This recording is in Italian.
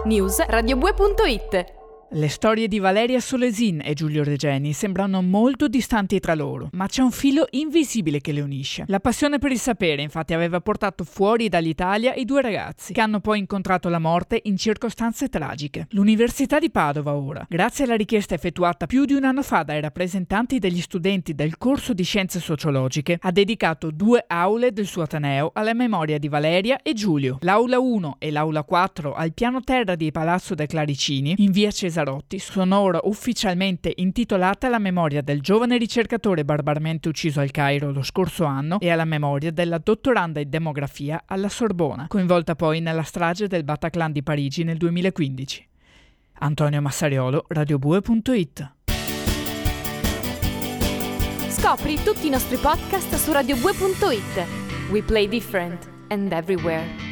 News radiobue.it. Le storie di Valeria Solesin e Giulio Regeni sembrano molto distanti tra loro, ma c'è un filo invisibile che le unisce. La passione per il sapere, infatti, aveva portato fuori dall'Italia i due ragazzi, che hanno poi incontrato la morte in circostanze tragiche. L'Università di Padova ora, grazie alla richiesta effettuata più di un anno fa dai rappresentanti degli studenti del corso di Scienze Sociologiche, ha dedicato 2 aule del suo ateneo alla memoria di Valeria e Giulio. L'aula 1 e l'aula 4 al piano terra di Palazzo dei Claricini, in via Cesarotti, sono ora ufficialmente intitolate alla memoria del giovane ricercatore barbaramente ucciso al Cairo lo scorso anno e alla memoria della dottoranda in demografia alla Sorbona, coinvolta poi nella strage del Bataclan di Parigi nel 2015. Antonio Massariolo, radiobue.it. Scopri tutti i nostri podcast su radiobue.it. We play different and everywhere.